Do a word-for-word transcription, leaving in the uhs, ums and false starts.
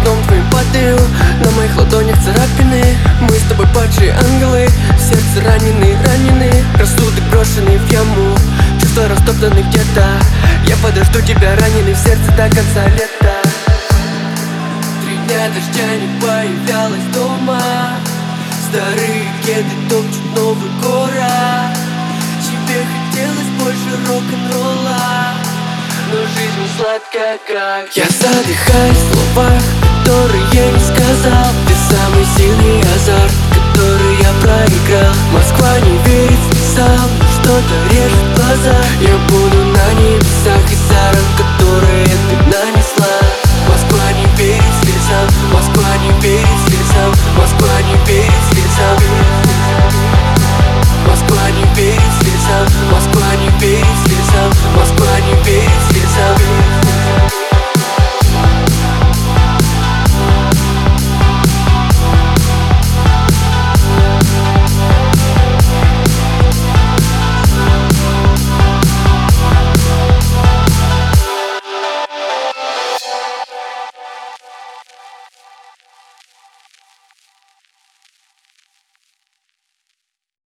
окном твоим падаю. На моих ладонях царапины. Мы с тобой падшие ангелы, в сердце ранены, ранены. Рассудок брошенный в яму, чувства растоптаны где-то. Я подожду тебя, раненый в сердце, до конца лета. Три дня дождя не появлялась дома. Старые кеды топчут новый город. Тебе хотелось больше рок-н-ролла, но жизнь не сладкая, как я. Задыхаюсь в словах, которые не сказал. Ты самый сильный азарт, который я проиграл. Москва не верит слезам, что-то режет глаза. Я буду на небесах из-за ран, которые ты на